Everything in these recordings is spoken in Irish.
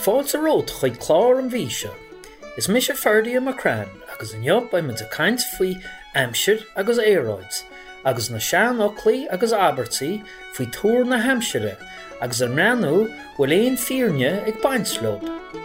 fáilte rót chuig clár an bhí seo. Is mis ferdi am Macran, agus an job by mynd a caint fwy Hampshire agus Éróids, agus na Sean Ockley agus Abertí fwy túr na Hampshire, agus ar mranú bhfuil éon fíorne ag bainslób.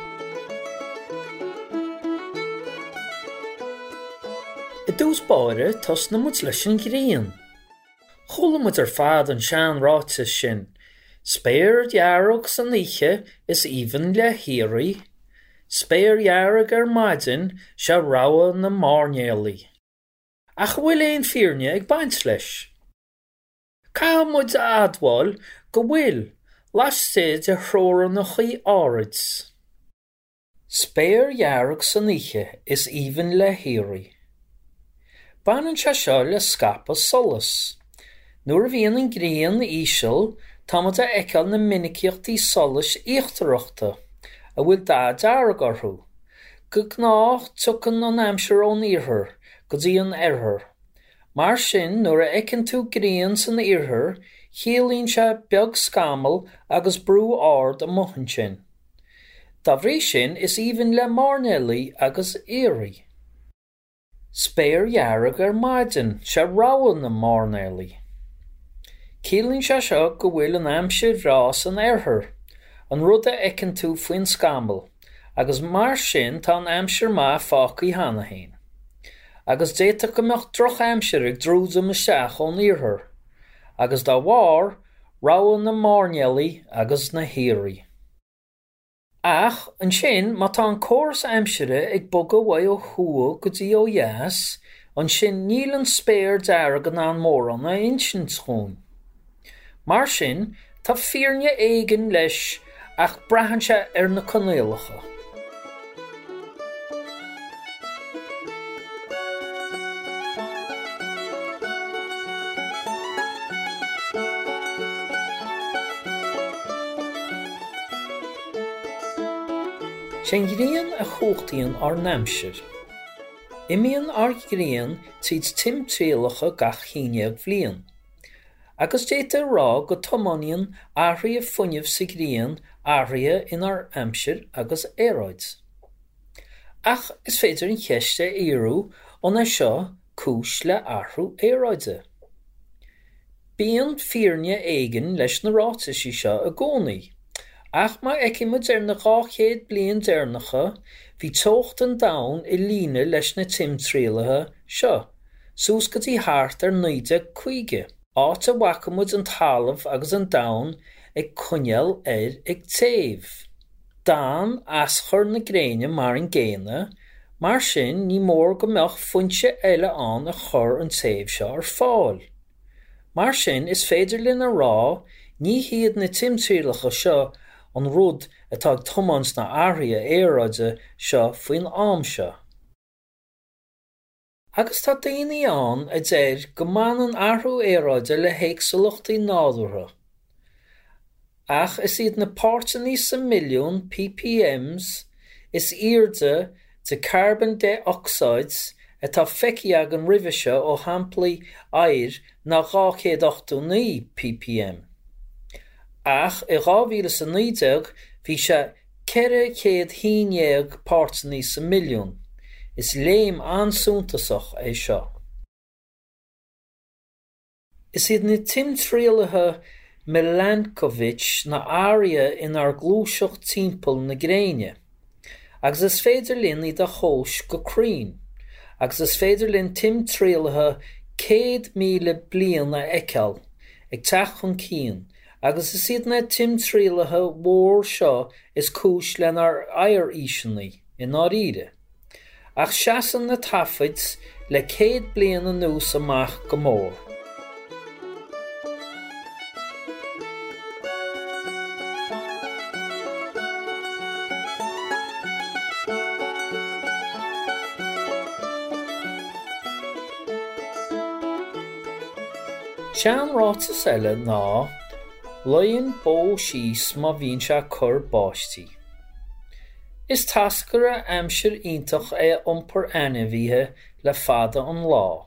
I dús báire tos na muid leis an gríon. Chola muid ar fad an Sean ráite sin. Spéir dearog san líche is even le hírí. Spéir dearog ar maidin se rawa na marnéalaí. Ach bhfuil éon fíorne ag baint leis. Cá muid adháil go bhfuil leis séid a chróir na chuí árids. Spéir dearog san líche is even le hírí. Banan se seo le scapa solas. Nuair a bhíonn an gríon íseal, táimid a eiceal na miniciachtaí solas íochtareachta, a bhfuil dá dearag orthú. Go gnách tucan an Hampshire ón iarthar, go dtí an airthar. Mar sin, nuair a eiceann tú gríon san iarthar, chiallaíonn se beag scamal agus brú ard a mohan sin. Dá bhrí sin is even le marnéalaí agus éirí. Spéir dearag ar maidin se rawa na marnéalaí. Ciallaíonn se seo go bhfuil an Hampshire rás an airthar, an rud a eiceann tú faoin scamal, agus mar sin tá an Hampshire má fácaí hana hain. Agus déiteach go meach droch Hampshire ag drúdam isteach ón iarthar, agus dá bhár rawa na marnéalaí agus na hírí. Ach, an sin, má tá an córas Hampshire ag bogad mhaith ó thuaidh go dtí ó dheas, an sin níl an spéir dearag an móran a insin trún. Mar sin, tá fíorne éigean leis ach braithin se ar na conéalacha. Sin gríon a chóchtaíonn ar Hampshire. Imíonn ar gríon tríd timtríalacha gach chéineag bhliain. Agus déite rá go tomaíonn áthraí a fuinneamh sa gríon áthraí inar Hampshire agus Éróids. Ach is féidir an cheiste iarú ón é seo cúis le áthraú Éróide. Bíonn fíorne éigean leis na rátaisí seo a gcónaí. Ach má eiciimiid ar na 200 bliain dearnacha, bhí tocht an dain I líne leis na timtríalathe seo, sús go dtí thart ar 90. Áit a bhacaimid an talamh agus an dain ag coinneal ag taobh. Dan aschar na gréine mar an ggéine, mar sin ní mór go mbeadh foinse eile an a chur an taobh seo ar fáil. Mar sin is féidir lena rá ní hiad na timtríalacha seo an rud atá tomans na áthraí Éróide seo faoin am seo. Agus tá daoine an a déir go mbaineann an áthraú Éróide le héagsúlachtaí nádúrtha. Ach is iad na páirteannaí sa milliún ppms is airde de carbon dioxides atá feiciag an roimhe seo ó hamplaí air na 289 ppm. Ach I 2019 bhí se 411 páirteannaí sa milliún. Is léim ansúntasach é seo. Is iad na timtríalathe Milankovitch na áirithe inar glúiseacht timpeall na gréine, agus is féidir linn iad a chós go crín, agus is féidir linn timtríalathe 100,000 bliain a eiceal ag teach chun cían, agus is iad na timtríalathe mhór seo is cúis lenar éiríseannaí in áiríre. Ach seasan na taifid le 100 bliain a nús amach go mór. Sean rátas eile ná Lion bó síos má bhíonn se cur báistí. Is tascar a Hampshire iontach é iompar ainmhithe le fada an lá.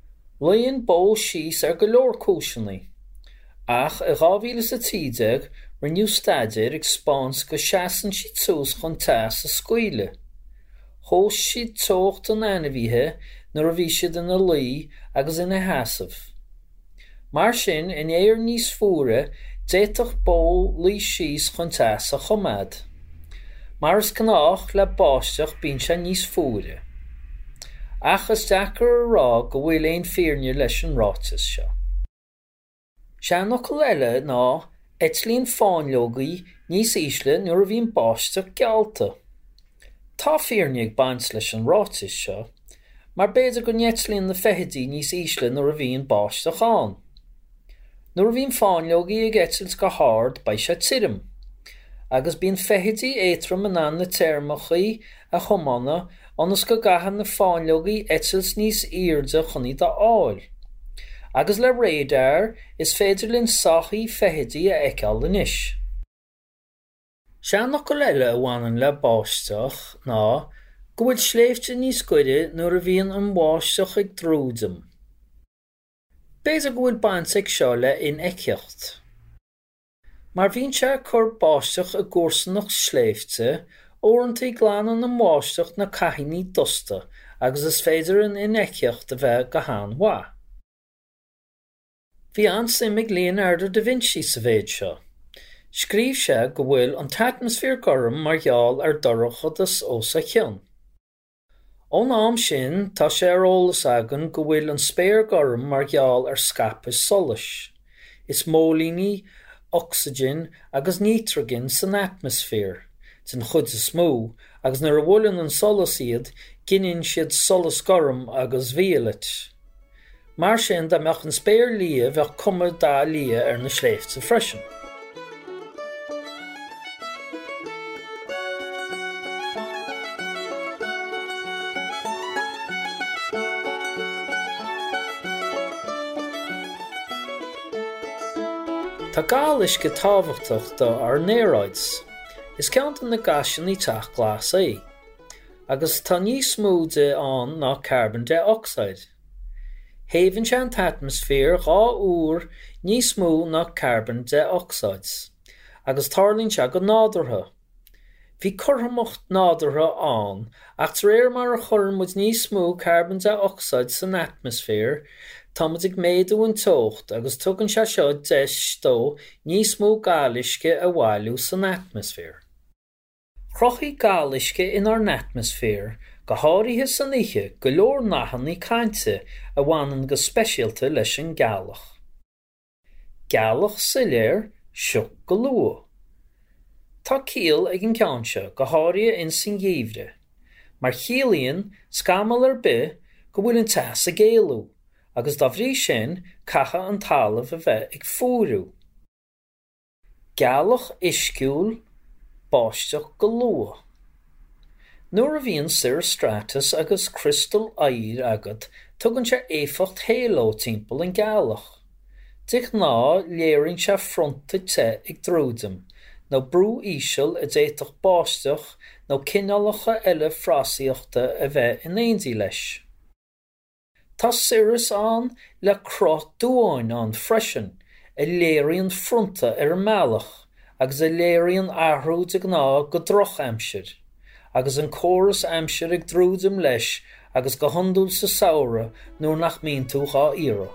Lion bó síos ar go leor cúiseannaí, ach I 2013 Rinneadh staidir ag spáins go seasamh siad suas chun tas sa scaoile. Thós siad tocht an ainmhithe nuair a bhí siad ina luí agus ina sheasamh. Mar sin in éirí níos fuaire d'fhéadfadh bol luí síos chun tas a choimeád. Mar is gnách le báisteach bíonn sé níos fuaire. Ach is deacair a rá go bhfuil éon fíorne leis an ráiteas seo. Seanachil eile ná etlíonn fáinleogaí níos ísle nuair a bhíonn báisteach gealta. Tá fíorne ag baint leis an ráiteas seo, mar b'fhéidir go netlíonn na feithidí níos ísle nuair a bhíonn báisteach ann. Nuair a bhíonn fáinleogaí ag etils go háird ba sé tirim, agus bíonn feithidí éitrim in ann na teirmeachaí a chomanna anas go gcaitheann na fáinleogaí etils níos airde chunaí dá áil. Agus le radar is féidir linn sachaí feithidí a eiceáil anois. Seanachil eile a bhaineann le báisteach ná go bhfuil sléifte níos cuide nuair a bhíonn an bháisteach ag drúdam. B'fhéidir go bhfuil baint ag seo le ineiceacht. Mar bhíonn sé chur báisteach a gcomharsannach sléifte óireantaí glanann an bháisteach na caithfidhní dosta agus is féidir an ineiceacht a bheith go háan-mhaith. Bhí ansimigh Leonardo da Vinci sa bhéid seo. Scríobh sé go bhfuil an atmosféar gurm mar gheall ar dorchadas os a cheann. Ón am sin tá sé ar eolas agan go bhfuil an spéir gurm mar gheall ar scapais solas. Is mólíní, oxygen agus nitrogen san atmosfér, den chud is mó, agus nuair a bhfuilinn an solas iad, ginneann siad solas gurm agus violet. Mar sin dá meach an spéir lia bheith cuma dá lia ar na sléifte freisin. Tá gáalaisce tábhachtachta ar néróids. Is ceantar na gaisinaí teach glas é, agus tá níos smúide an ná carbon dioxide. Thaobhann sé an atmosfér 2 uair níos mó ná carbon dioxides, agus tarlíonn sé go nádartha. Bhí curthamocht nádartha an, ach tar éir mar a chur muid níos mó carbon dioxide san atmosfér, tá muid ag méadú an tocht agus tugann sé seo deis dó níos mó gáalaisce a bhailiú san atmosfér. Chrochaí gáalaisce in ar atmosfér go háirithe san oíche go leor nachannaí cainte a bhaineann go speisialta leis an gealach. Gealach sa léir seo go luath. Tá ciall ag an ceanse go háirithe in san gheimhre, mar chiallaíonn scamal ar bith go bhfuil an teas a géalú, agus dá bhrí sin cacha an talamh a bheith ag fóriú. Gealach isciúil báisteach go luath. Nuair a bhíonn cirrus stratus agus crystal air agat, tugann sé éifeacht halo timpeall an gealach. Dich ná léironn sé fronta te ag drúdam, nó brú íseal a d'fhéadfadh báisteach nó cineálacha eile phrásaíochta a bheith in éindí leis. Tá cirrus an le crát dúáin an freisin, a léironn fronta ar an mealach, agus a léironn athrúd ag ná go droch aimsir, agus an córas aimsir ag drúdam leis agus go hiondúil sa samhra nuair nach mbíonn tú dhá iarraidh.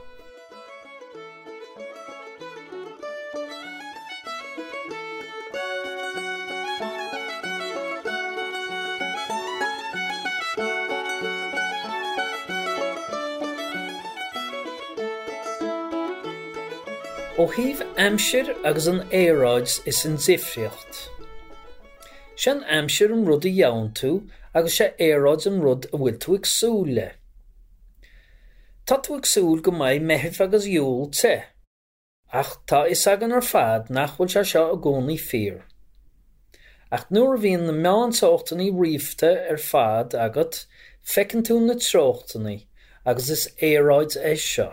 Ó thaobh aimsir agus an éaráid is an difriocht. Sé an aimsir an rud a dheann tú agus sé éaráid an rud a bhfuil tú ag súil le. Tá tú ag súil go mbeidh meitheamh agus iúil te, ach tá is agan ar fad nach bhfuil sé seo a gcónaí fíor. Ach nuair a bhíonn na meántóchtaní riamhta ar fad agat, feiceann tú na tróchtaní agus is éaráid é seo.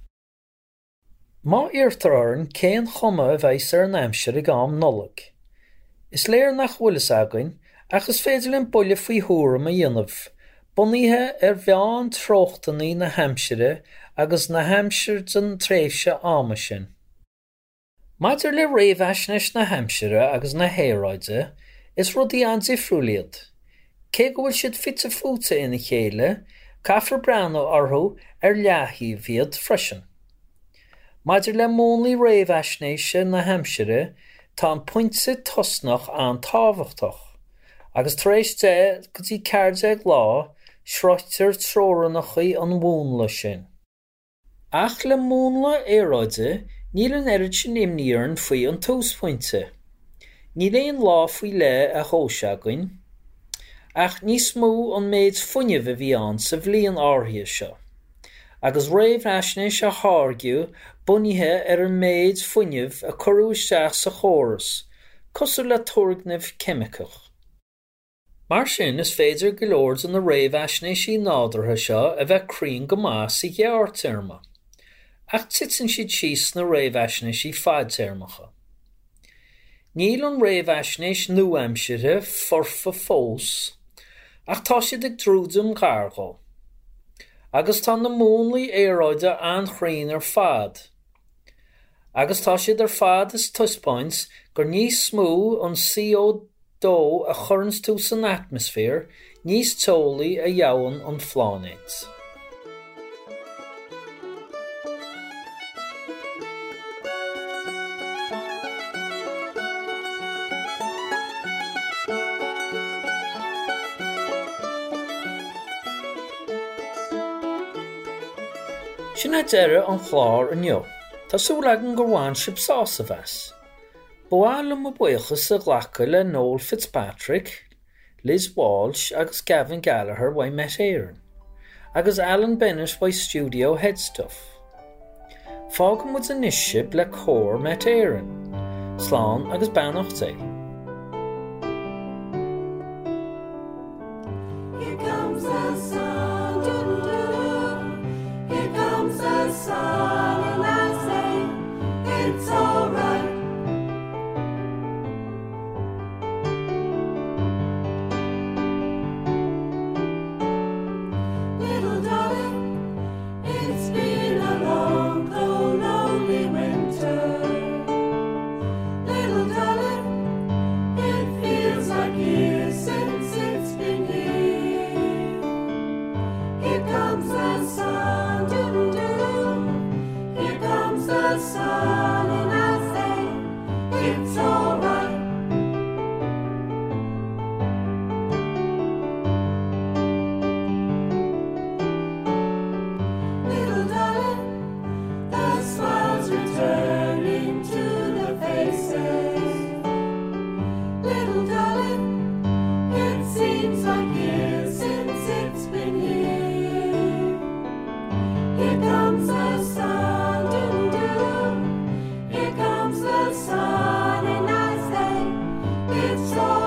Má iarrtarán cén chuma a bheith ar an aimsir ag am nollaig. Is léir nach bhuilas againn, ach is féidir linn buile faoi thuairim a dhéanamh, bunaithe ar bheán tróchtaní na haimsire agus na haimsir den tréimhse ama sin. Maidir le réamhaisnéis na Hampshire agus na Héaráide is rudaí an difriúlaíod. Cé go bhfuil siad fitte fúta ina chéile, caithfear breanú orthu leathaí bhíod freisin. Maidir le mónlaí réamhaisnéise na Hampshire tá an pointe tosnach an tábhachtach, agus tar éis de go dtí cairde lá sreochtar trórannachaí an bhúnla sin. Ach le mónla éaráide níl an erid sin imníoran faoi an túspointe. Níl éon lá faoi le a thóiseagainn, ach níos mó an méid fuinneamh a bhí an sa bhliain áirithe seo, agus réamhaisnéis a tháirgiú bunaithe an méid fuinneamh a curú isteach sa chóras, cosúil le tóirgnamh ceimicach. Mar sin is féidir go leor an na réamhaisnéisí nádartha seo a bheith crín go más i ghearrtéarma, ach titan siad síos na réamhaisnéisí fadtéarmacha. Níl an réamhaisnéis New-Hampshire forfa fós, ach tá siad ag drúdum gargáil, agus tá na mónlaí éaráide anchrainn ar fad. Agus tá siad ar fad is tuspáint gur níos smó an CO2 a churns tú san atmosfér, níos teolaí a dheabhann an phláinéid. Sin a deire an chláir inniu, Tásúil agan gur bhain sib sása bheas. Bháil am buochas a ghlacha le Noel Fitzpatrick, Liz Walsh agus Gavin Gallagher by Met Éireann, agus Alan Bennett by Studio Headstuff. Fágam muid an isisib le cór Met Éireann, Slán agus Beannacht é. Here comes the sun, doo-doo-doo. Here comes the sun, and I say it's all right. Little darling, it's been a long, cold, lonely winter. Little darling, it feels like years since it's been here. Here comes the sun, doo-doo-doo. Here comes the sun, and I say it's all right. Little darling, the smiles returning to the faces. Little darling, it seems like years since it's been here. Here comes the sun, doo-doo. Here comes the sun, and I say it's all